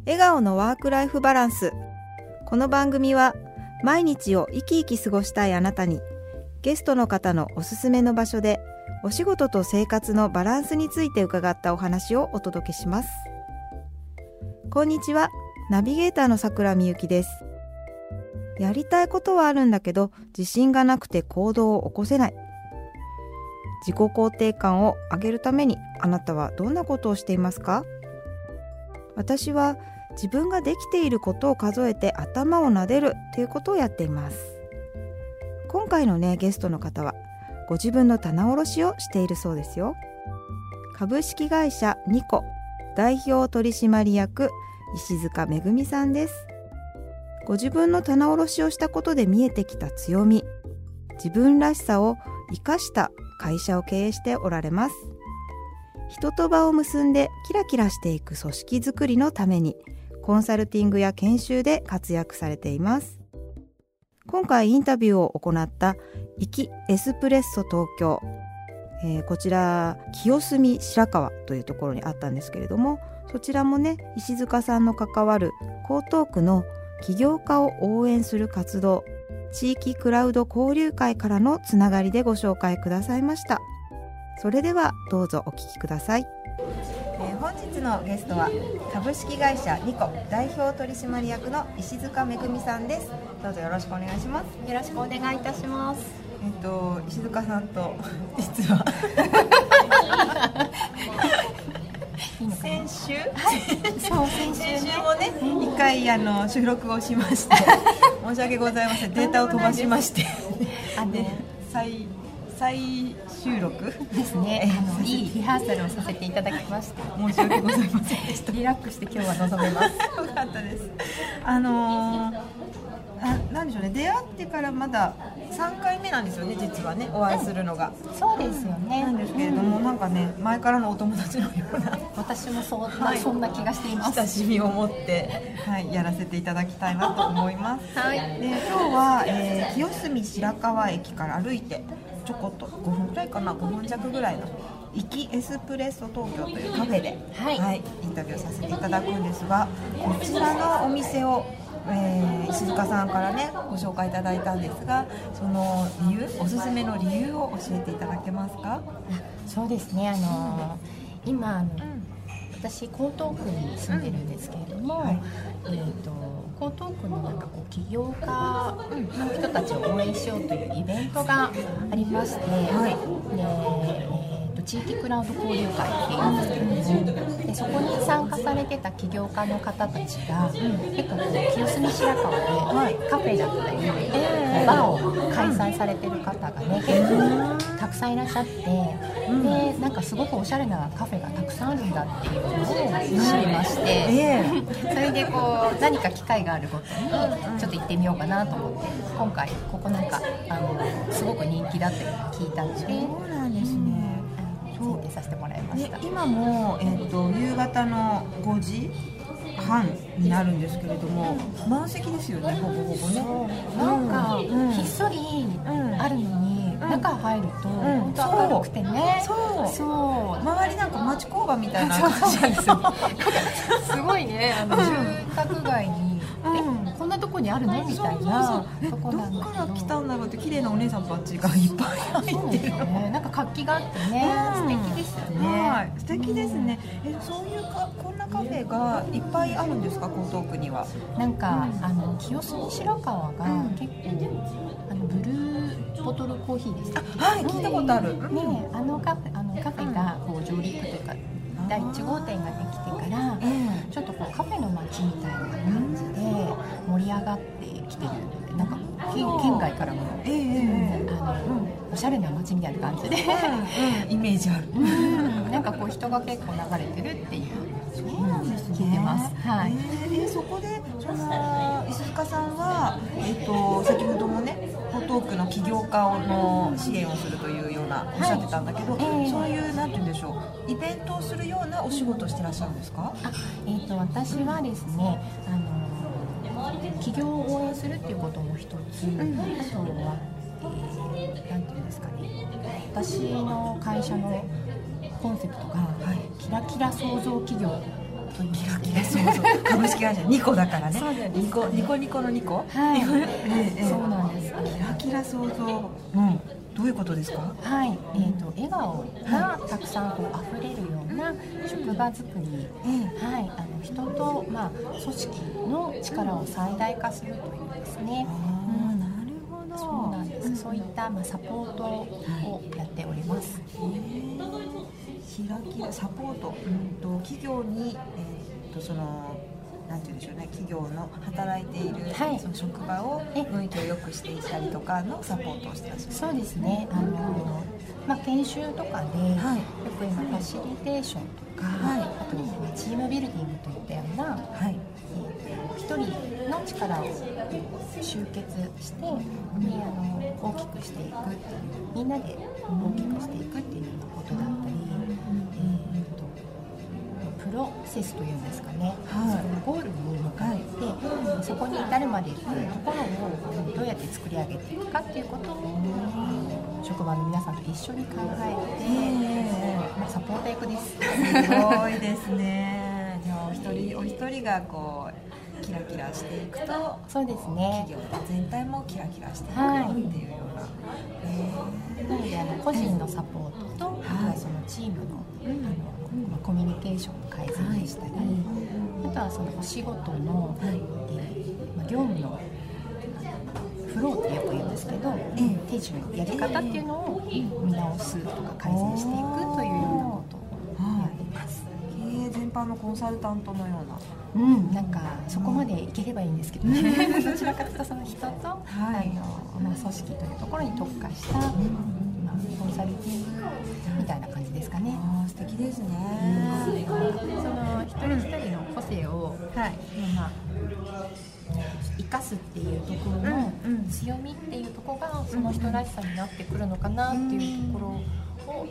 笑顔のワークライフバランス。この番組は毎日を生き生き過ごしたいあなたに、ゲストの方のおすすめの場所でお仕事と生活のバランスについて伺ったお話をお届けします。こんにちは、ナビゲーターの桜みゆきです。やりたいことはあるんだけど自信がなくて行動を起こせない。自己肯定感を上げるためにあなたはどんなことをしていますか？私は自分ができていることを数えて頭を撫でるということをやっています。今回のゲストの方はご自分の棚卸しをしているそうですよ。株式会社ニコ代表取締役石塚めぐみさんです。ご自分の棚卸しをしたことで見えてきた強み、自分らしさを生かした会社を経営しておられます。人と場を結んでキラキラしていく組織づくりのためにコンサルティングや研修で活躍されています。今回インタビューを行ったイキエスプレッソ東京、こちら清澄白河というところにあったんですけれども、そちらも石塚さんの関わる江東区の起業家を応援する活動、地域クラウド交流会からのつながりでご紹介くださいました。それではどうぞお聞きください。本日のゲストは株式会社ニコ代表取締役の石塚めぐみさんです。どうぞよろしくお願いします。 よろしくお願いいたします。 石塚さんと実は先週も1回収録をしまして申し訳ございません。データを飛ばしまして再収録ですね。いいリハーサルをさせていただきました。 申し訳ございませんでした。 リラックスして今日は臨めます。 よかったです。なんでしょうね、出会ってからまだ3回目なんですよね、実はお会いするのが。 そうですよね。 なんですけれども、前からのお友達のような私もそんな気がしています。 親しみを持って、やらせていただきたいなと思います。で今日は、清澄白河駅から歩いてちょこっと5分くらいかな、5分弱ぐらいのイキエスプレッソ東京というカフェで、インタビューさせていただくんですが、こちらのお店を石塚さんからご紹介いただいたんですが、その理由、おすすめの理由を教えていただけますか？ そうですね、今私江東区に住んでるんですけれども、江東区の起業家の人たちを応援しようというイベントがありまして、地域クラウド交流会っていうんですけれども、でそこに参加されてた起業家の方たちが、結構清澄白河でカフェだったり、バーを開催されてる方が結構たくさんいらっしゃって、ですごくおしゃれなカフェがたくさんあるんだっていうのを知りまして、それで何か機会があるごとにちょっと行ってみようかなと思って、今回ここすごく人気だって聞いたので。 そうなんですね。 聞いてさせてもらいました。 今も、夕方の5時半になるんですけれども、満席ですよね、ほぼほぼひっそりあるのに、中入ると本当明るくてそう周り町工場みたいな感じなんですよ。 すごい住宅街にこんなとこにあるのみたいなとこなんだけど、 どっから来たんだろうって、綺麗なお姉さんたちがいっぱい入ってる。 活気があって素敵ですよね。 素敵ですね。そういうこんなカフェがいっぱいあるんですか、江東区には。 清澄白河が結構ブルーボトルコーヒーですね。 聞いたことある。 カフェが上陸というか第1号店ができてから、ちょっとカフェの街みたいな感じで盛り上がってきてるので、県外からも、おしゃれな街みたいな感じで、 イメージある。 人が結構流れてるっていうそうなんですね。 聞いてます。 そこで石塚さんは、先ほども江東区の起業家の支援をするというようなおっしゃってたんだけど、そういうなんて言うんでしょう、イベントをするようなお仕事をしてらっしゃるんですか？ 私はですね、起業を応援するっていうことも一つ、あとは、なんていうんですかね、私の会社のコンセプトが、キラキラ創造企業というキラキラ想像株式会社ニコだからね。 そうです。 ニコニコのニコ。 はい。そうなんです。 キラキラ想像。どういうことですか？ はい。笑顔がたくさんこう溢れるような職場づくり。はい。人と組織の力を最大化するというですね。 なるほど。 そうなんです。そういったサポートをやっております。 キラキラサポート。企業にそのなんて言うんでしょうね、企業の働いている、その職場を雰囲気を良くしていったりとかのサポートをしてらっしゃる。 そうですね。研修とかで、よく今ファシリテーションとか、あとチームビルディングといったような、一人の力を集結して、大きくしていくっていう、みんなで大きくしていくっていうようなことだったり、プロセスというんですかね、そのゴールに向かって、そこに至るまでっていうところをどうやって作り上げていくかっていうことを職場の皆さんと一緒に考えて、サポート役です。 すごいですね。じゃあお一人がこうキラキラしていくと、 そうですね、 企業全体もキラキラしていくっていうような。 なので個人のサポートと、あとはそのチームの、コミュニケーションの改善でしたり、あとはそのお仕事の、業務のフローってよく言うんですけど、手順やり方っていうのを見直すとか改善していくというようなことをやっています。 経営全般のコンサルタントのような。 なんかそこまでいければいいんですけどね。どちらかというとその人と、組織というところに特化した、コンサルティングみたいな感じですかね。 素敵ですね。 その一人一人の個性を、生かすっていうところの強みっていうところがその人らしさになってくるのかなっていうところを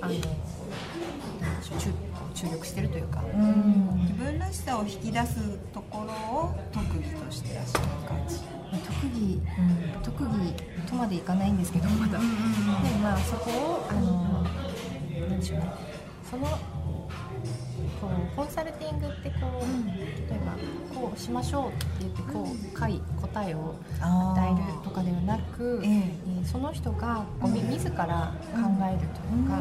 注力してるというか、 自分らしさを引き出すところを特技としてらっしゃる感じ。 特技とまでいかないんですけど、まだ。でそこをなんでしょうね。そのコンサルティングって例えばこうしましょうって言って答えを与えるとかではなく、その人が自ら考えるというか、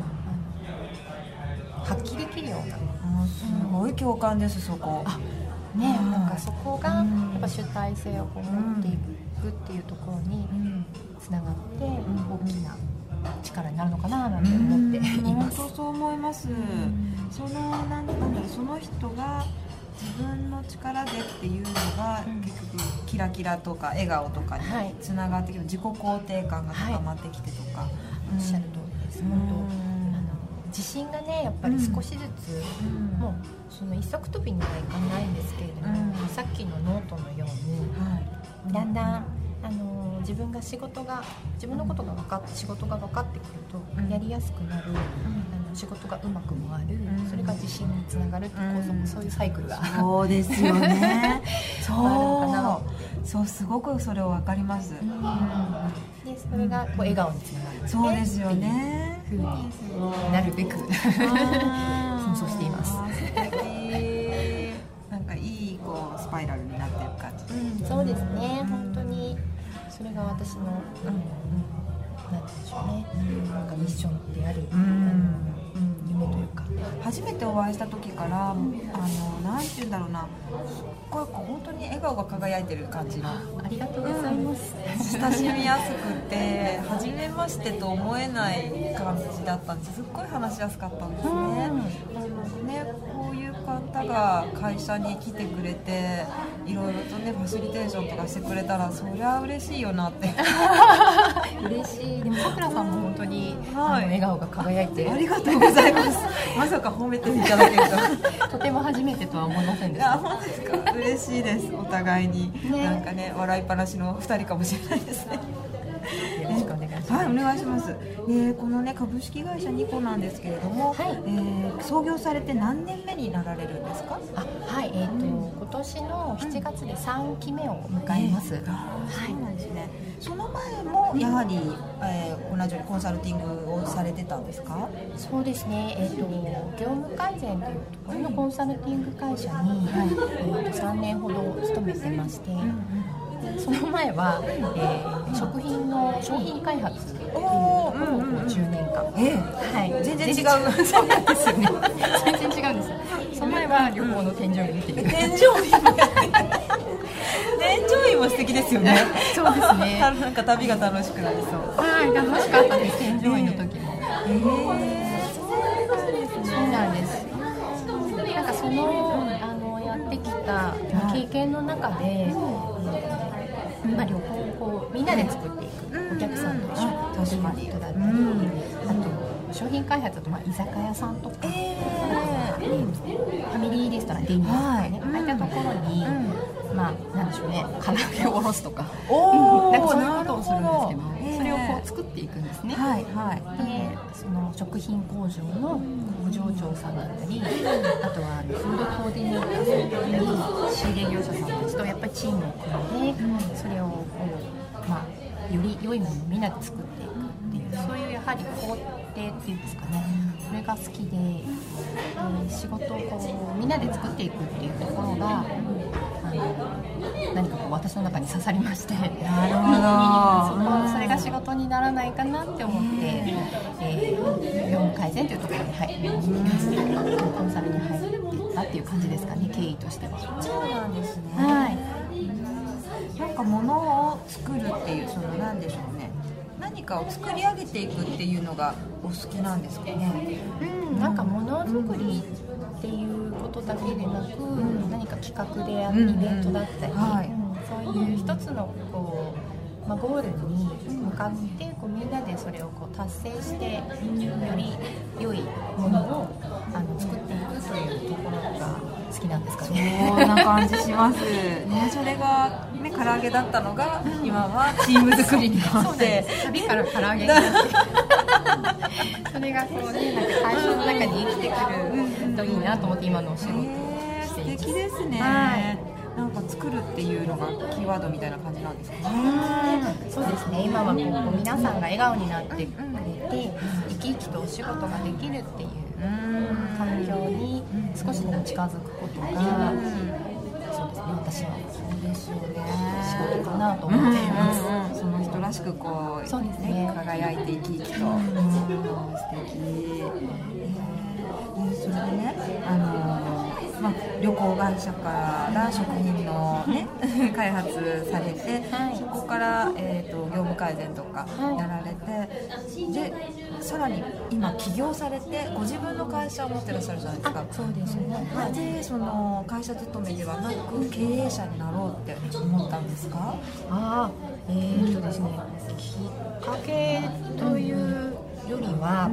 発揮できるような、 すごい共感です。そこなんかそこがやっぱ主体性を持っていくっていうところにつながって大きな力になるのかななんて思っています。 本当そう思います。その人が自分の力でっていうのが、結局キラキラとか笑顔とかにつながってきて、自己肯定感が高まってきてとか、 おっしゃる通りです。本当自信がね、やっぱり少しずつ、もうその一足飛びにはいかないんですけれども、さっきのノートのように、だんだん自分のことが分かって仕事が分かってくると、やりやすくなる、仕事がうまく回る、それが自信につながるってそういうサイクルがそうですよね。 そうすごくそれを分かります。 でそれが笑顔につながる、 そうですよね。 ふうになるべく奮闘しています。 なんかいいスパイラルになってる感じ。 そうですね。本当にそれが私のなんて言うんでしょうね。なんかミッションである夢というか。 初めてお会いした時からなんて言うんだろうな。本当に笑顔が輝いてる感じの。 ありがとうございます。 親しみやすくて初めましてと思えない感じだったんです。すっごい話しやすかったんですね。こういう方が会社に来てくれていろいろとねファシリテーションとかしてくれたらそりゃ嬉しいよなって嬉しい。でもさくらさんも本当に、笑顔が輝いてありがとうございます。まさか褒めていただけるととても初めてとは思いませんでした。 本当ですか。嬉しいです。お互いに、なんかね笑いっぱなしの2人かもしれないですね。 よろしくお願いします。 はい、お願いします。このね株式会社ニコなんですけれども、創業されて何年目になられるんですか？ 今年の7月で3期目を迎えます。 そうなんですね。その前もやはり、同じようにコンサルティングをされてたんですか？ そうですね、業務改善というところのコンサルティング会社に、3年ほど勤めてまして、その前は、食品の商品開発っていうを10年間、はい、全然違うそうなんですよね全然違うんです。その前は旅行の添乗員っていう添乗員も素敵ですよねそうですねなんか旅が楽しくなりそう。 はい、楽しかったです。添乗員の時も、そうなんです。なんかその、やってきた経験の中で、旅行をこうみんなで作っていく、お客さんと一緒にということだったり、あと商品開発だと居酒屋さんとか、ファミリーレストラン、デニーとかね、ああいったところに、なんでしょうね、唐揚げをおろすとか、なんかそういうことをするんですけど、それをこう作っていくんですね。で、その食品工場の工場長さんだったり、あとはフードコーディネーターさんだったり、仕入れ業者さんたちとやっぱりチームを組んで、それをこう、より良いものをみんなで作っていくっていう、そういうやはり工程っていうんですかね、それが好きで、仕事をこうみんなで作っていくっていうところが、何かこう私の中に刺さりまして、なるほど、それが仕事にならないかなって思って、業務改善というところにコンサルに入っていったっていう感じですかね、経緯としては。 そうなんですね。 はい。 なんか物を作るっていう、その何でしょうね、何かを作り上げていくっていうのがお好きなんですかね。 なんか物作りっていうことだけでなく、何か企画であったり、イベントだったり、そういう一つのこう、ゴールに向かってこうみんなでそれをこう達成して、より良いものを作っていくというところが好きなんですかね。 そんな感じしますね。それが、ね、唐揚げだったのが、今はチーム作りになって、 旅から唐揚げになってそれがこうね、なんか会社の中に生きてくるといいなと思って今のお仕事をしています。 素敵ですね。なんか作るっていうのがキーワードみたいな感じなんですかね。 そうですね。今はこう皆さんが笑顔になってくれて、生き生きとお仕事ができるっていう環境に少しでも近づくことが、そうですね、私はそうですよね、仕事かなと思っています。 その人らしくこう、 そうですね、 輝いて生き生きと、素敵。それでね、旅行会社から食品の、ね開発されて、そこから、業務改善とかやられて、でさらに今起業されてご自分の会社を持ってらっしゃるじゃないですか。 そうですね。 でその会社勤めではなく経営者になろうって思ったんですか？ ですね、きっかけというよりは、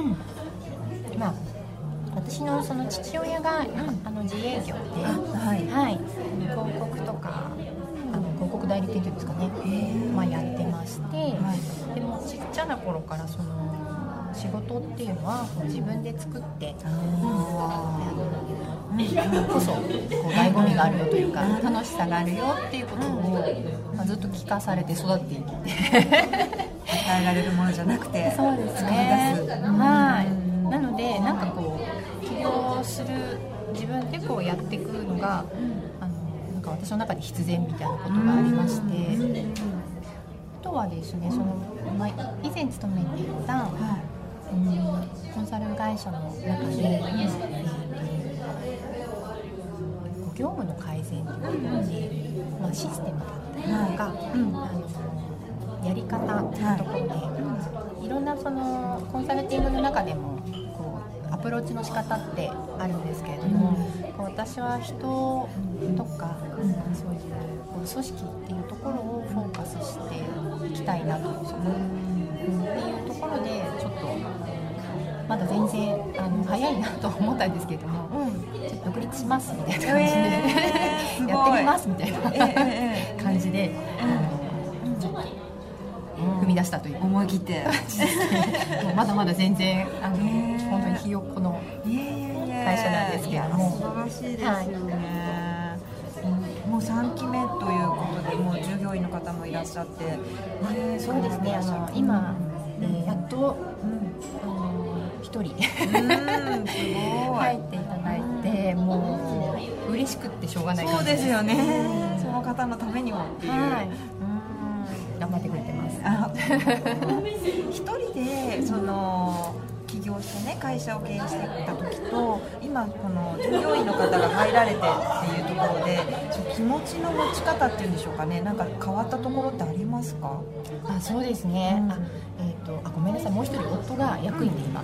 私のその父親が自営業で、広告とか広告代理店というんですかね、やってまして、でもちっちゃな頃からその仕事っていうのは自分で作ってこそこう醍醐味があるよというか、楽しさがあるよっていうことを、ずっと聞かされて育っていって与えられるものじゃなくて、 そうですね、なのでなんかこう起業する、自分でこうやっていくのが、なんか私の中で必然みたいなことがありまして、あとはですね、その、以前勤めていた、コンサル会社の中で、業務の改善ということで、システムだったりとか、やり方というところで、いろんなそのコンサルティングの中でもこうアプローチの仕方ってあるんですけれども、私は人とか、そういう組織っていうところをフォーカスしていきたいなと、っていうところでちょっとまだ全然早いなと思ったんですけれども、ちょっと独立しますみたいな感じで、やってみますみたいな感じで、ちょっと踏み出したという思い切ってもうまだまだ全然本当にひよっこの会社なんですけれども、 素晴らしいですよね。 3期目ということで、もう従業員の方もいらっしゃって、 そうですね、今、やっと、1人入っていただいて、もう嬉しくってしょうがない感じです。 そうですよね、その方のためにもっていう、 頑張ってくれてます。 一人でその起業してね、会社を経営していった時と、今この従業員の方が入られてっていうところで、気持ちの持ち方っていうんでしょうかね、なんか変わったところってありますか？ そうですね、ごめんなさい、もう一人夫が役員でいます。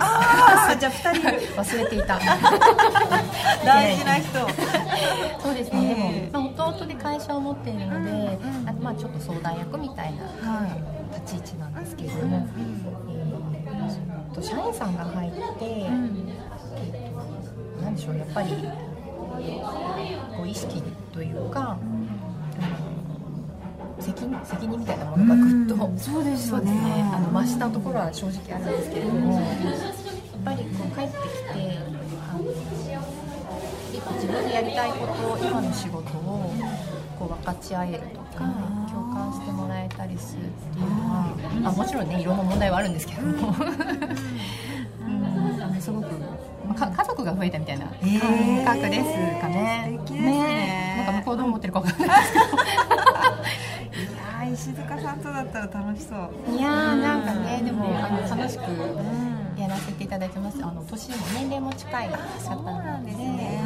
じゃあ2人忘れていた大事な人そうですね、でも、弟で会社を持っているので、ちょっと相談役みたいな立ち位置なんですけれども、社員さんが入って、なんでしょう、やっぱりこう意識というか、責任みたいなものがぐっと、 そうですよね、 増したところは正直あるんですけれども、やっぱりこう帰ってきて、自分でやりたいこと、今の仕事をこう分かち合えるとか、共感してもらえたりするっていうのは、もちろんね、いろんな問題はあるんですけどもすごく家族が増えたみたいな感覚ですかね。 素敵ですね。 なんか向こうどう思ってるか分かんないですけど石塚さんとだったら楽しそう。 いやー、なんかね、でも楽しくやらせていただいてます。年も年齢も近い方なんでね。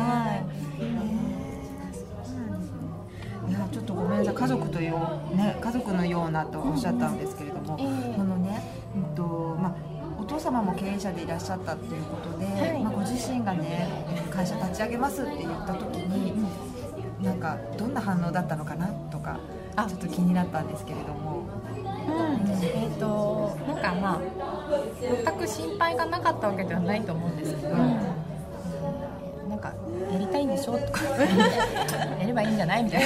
いや、ちょっとごめんなさい、家族というね、家族のようなとおっしゃったんですけれども、このね、お父様も経営者でいらっしゃったっていうことで、ご自身がね、会社立ち上げますって言った時に、なんかどんな反応だったのかなとか、ちょっと気になったんですけれども。 なんか全く心配がなかったわけではないと思うんですけど、なんかやりたいんでしょとかやればいいんじゃないみたいな、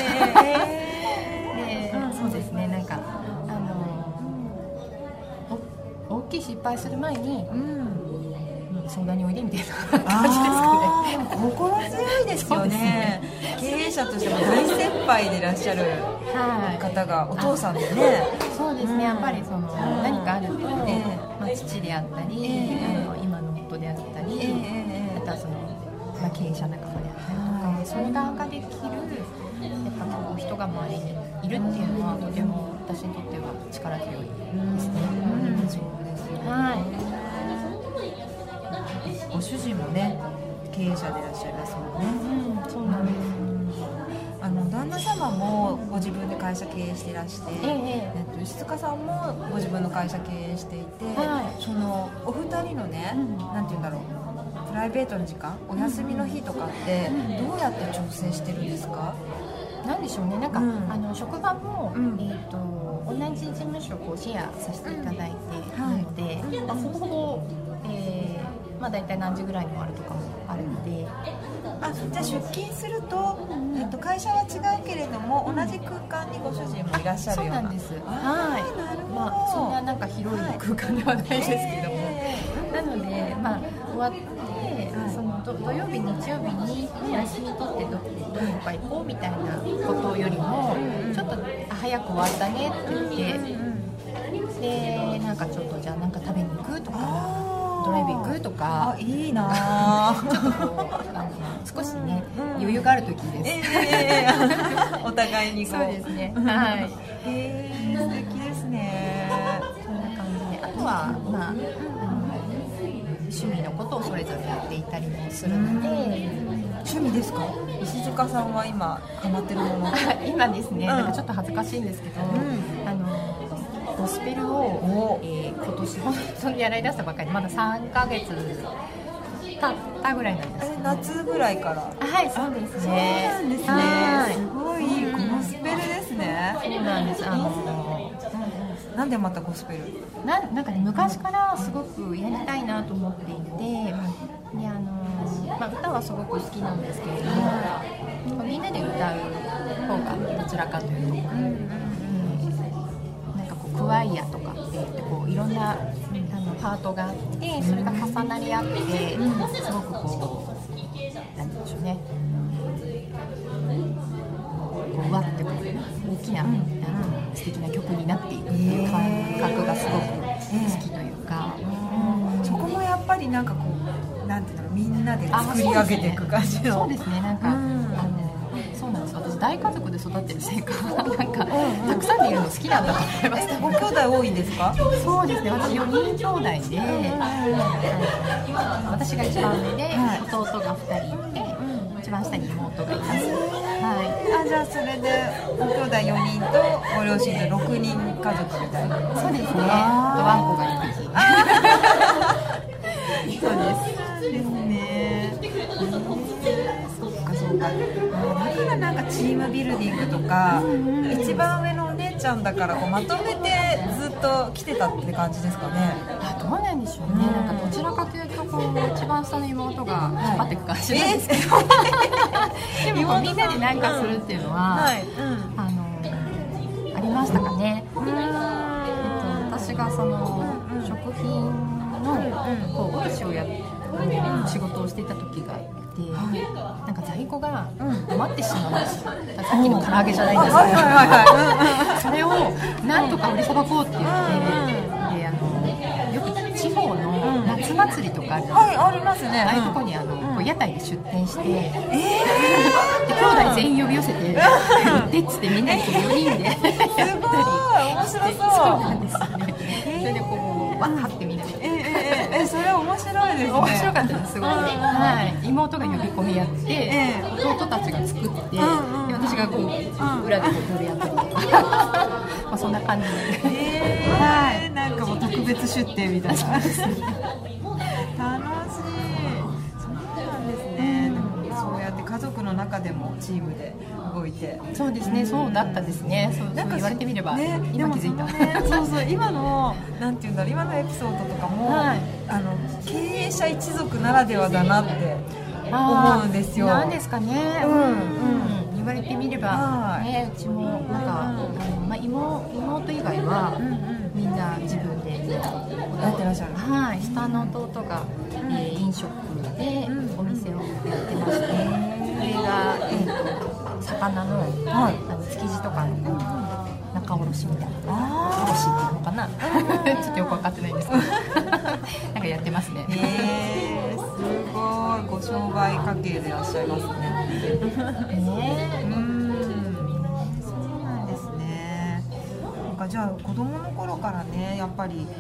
そうですね、なんか大きい失敗する前に、相談においでみたいな感じですかね。 心強いですよね。経営者としても大先輩でいらっしゃる方がお父さんでね。 そうですね、やっぱりその何かあると、父であったり、今の夫であったり、あとはその、経営者仲間であったりとか、相談ができるやっぱこう人が周りにいるっていうのはとても私にとっては力強いですね。 そうですよね。ご主人もね、経営者でいらっしゃいますもんね。 そうなんです。 旦那様もご自分で会社経営していらして、石塚さんもご自分の会社経営していて、そのお二人のね、なんて言うんだろう、プライベートの時間、お休みの日とかってどうやって調整してるんですか？ なんでしょうね、なんか、職場も、同じ事務所をシェアさせていただいているので、ほぼほぼ、だいたい何時ぐらいに終わるとかもあるので、 じゃあ出勤すると、会社は違うけれども同じ空間にご主人もいらっしゃるような。 そうなんです。なるほど。そんななんか広い空間ではないですけども、なので終わって、その土曜日日曜日に休み取ってどこか行こうみたいなことよりも、ちょっと早く終わったねって言って、でなんかちょっとじゃあなんか食べに行くとか。ドライブ行くとか、 いいなちょっとこう少しね、余裕がある時です。 お互いにこう。 そうですね。はい。 素敵ですね。 そんな感じで、あとは趣味のことをそれぞれやっていたりもするので。 趣味ですか？石塚さんは今ハマってるもの。 今ですね、なんかちょっと恥ずかしいんですけど、ゴスペルを、今年本当にやりだしたばっかりで、まだ3ヶ月経ったぐらいなんですけど、 夏ぐらいから。 はい、そうですね。 そうなんですね。すごいゴスペルですね。 そうなんです。 なんでまたゴスペル？ なんかね、昔からすごくやりたいなと思っていて、で歌はすごく好きなんですけれども、みんなで歌う方がどちらかというと、なんかこうクワイアとかって言ってこういろんなパートがあって、それが重なり合って、すごくこうなんて言うんでしょうね、こう和きな、素敵な曲になっていくっていう感覚がすごく好きというか、 そこもやっぱりなんかこうなんていうのみんなで作り上げていく感じの。 そうですね、なんか、そうなんです。私大家族で育ってるせいかなんか、たくさんでいるの好きなんだと思います。 ご兄弟多いんですか？ そうですね、私4人兄弟で、私が一番上で、弟が2人いて、一番下に妹がいます。 じゃあそれでご兄弟4人とご両親と6人家族みたいな。 そうですね。あとワンコが1匹。そうですね。 そうか。だからなんかチームビルディングとか、一番上のお姉ちゃんだからこうまとめてずっと来てたって感じですかね。 どうなんでしょうね。なんかどちらかというとこう一番下の妹が引っ張っていく感じなんですけど、でもみんなで何かするっていうのは、ありましたかね。私がその食品の卸をやって仕事をしていた時がいて、なんか在庫が余ってしまうんですよ。さっきの唐揚げじゃないんですけど、それをなんとか売りさばこうって言って、でよく地方の夏祭りとかあるじゃないですか。 ありますね。 ああいうとこにこう屋台で出店して、で兄弟全員呼び寄せて売ってっつってみんなでこう4人でやったりして、 面白そう。 そうなんですよね。それでこうわーってみんなで。 それ面白いですね。 面白かったです、すごい。妹が呼び込みやって、弟たちが作って、で私がこう裏でこう撮るやったりとか、そんな感じで。 なんかもう特別出店みたいな。楽しい。そうなんですね。そうやって家族の中でもチームで動いて。 そうですね、そうだったですね。そう言われてみれば、今気づいた。 そう今のなんていうんだろう、今のエピソードとかも、経営者一族ならではだなって思うんですよ。 なんですかね。言われてみれば、うちもなんか妹以外はみんな自分でやってらっしゃる。下の弟が飲食でお店をやってまして、それが魚の築地とかの仲卸みたいな、卸っていうのかなちょっとよく分かってないんですけどなんかやってますね。 すごいご商売家系でいらっしゃいますね。そうなんですね。なんかじゃあ子供の頃からね、やっぱり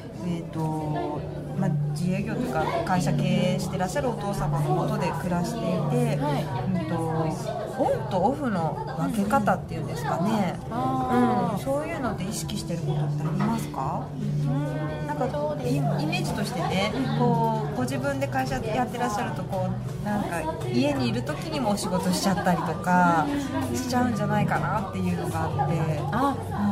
自営業というか会社経営してらっしゃるお父様の下で暮らしていて、オンとオフの分け方っていうんですかね、そういうのって意識してることってありますか？なんかイメージとしてね、こうご自分で会社やってらっしゃるとこうなんか家にいる時にもお仕事しちゃったりとかしちゃうんじゃないかなっていうのがあって。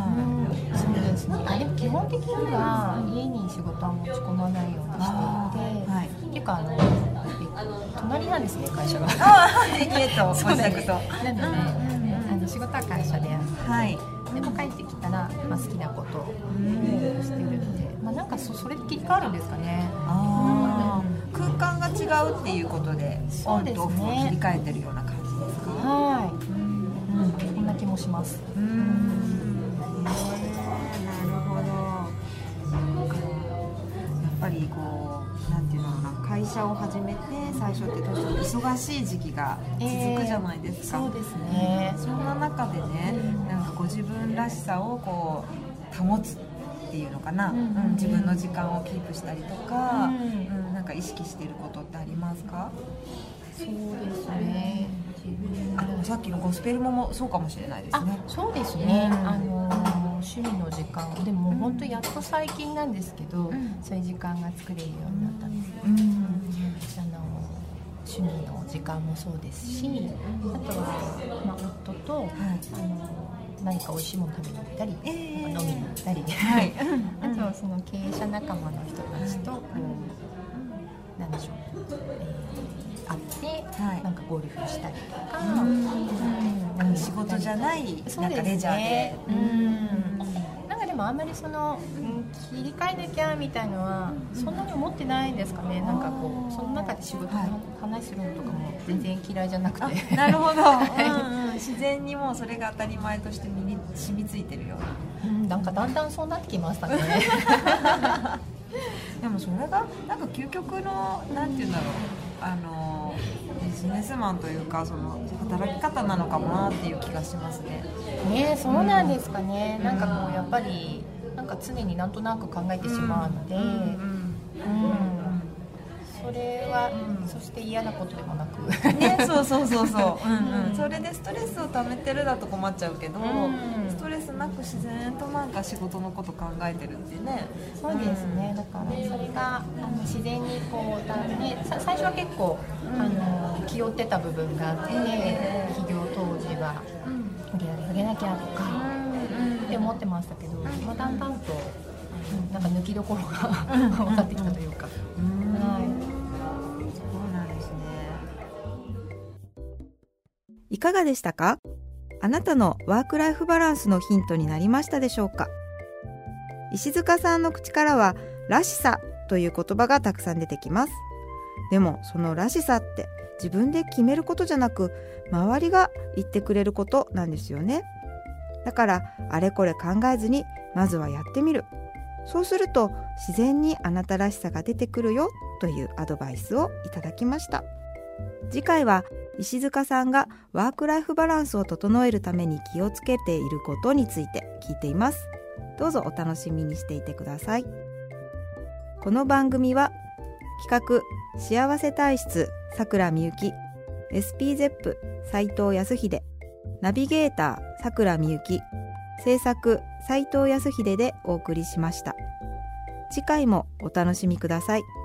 そうですね。でも基本的には家に仕事は持ち込まないようにしていて、っていうか隣なんですね、会社が。 家とご自宅と。 なので仕事は会社でやって、でも帰ってきたら好きなことをしてるんで、なんかそれで切り替わるんですかね。 空間が違うっていうことでオンとオフを切り替えてるような感じですか？ こんな気もします。 なるほど。やっぱりこうなんていうのかな、会社を始めて最初ってどうしても忙しい時期が続くじゃないですか。 そうですね。 そんな中でね、なんかご自分らしさをこう保つっていうのかな、自分の時間をキープしたりとか、なんか意識していることってありますか？ そうですね。 さっきのゴスペルもそうかもしれないですね。 そうですね。趣味の時間でも本当やっと最近なんですけど、そういう時間が作れるようになったんです。趣味の時間もそうですし、あとは夫と何か美味しいもの食べに行ったり、飲みに行ったり、あとはその経営者仲間の人たちとなんでしょう、会ってなんかゴルフしたりとか、 仕事じゃないなんかレジャーで。 なんかででもあんまりその、切り替えなきゃみたいのはそんなに思ってないですかね。なんかこうその中で仕事の話するのとかも全然嫌いじゃなくて、 なるほど、自然にもうそれが当たり前として身に染みついてるような、 なんかだんだんそうなってきましたね。 でもそれがなんか究極のなんていうんだろう、ビジネスマンというかその働き方なのかもなっていう気がしますね。 ね、そうなんですかね。なんかこうやっぱりなんか常になんとなく考えてしまうので、それは、そして嫌なことでもなくね、そうそれでストレスを溜めてるだと困っちゃうけど、ストレスなく自然となんか仕事のこと考えてるってね。 そうですね、だからそれが自然にこうね、最初は結構気負ってた部分があって、起業当時は売り上げ上げなきゃとかって思ってましたけど、だんだんとなんか抜きどころが分かってきたというか、 いかがでしたか？あなたのワークライフバランスのヒントになりましたでしょうか？石塚さんの口からはらしさという言葉がたくさん出てきます。でもそのらしさって自分で決めることじゃなく、周りが言ってくれることなんですよね。だからあれこれ考えずにまずはやってみる。そうすると自然にあなたらしさが出てくるよというアドバイスをいただきました。次回は石塚さんがワークライフバランスを整えるために気をつけていることについて聞いています。どうぞお楽しみにしていてください。この番組は企画幸せ体質さくらみゆき、 SPZEP 斉藤康秀、ナビゲーターさくらみゆき、制作斉藤康秀でお送りしました。次回もお楽しみください。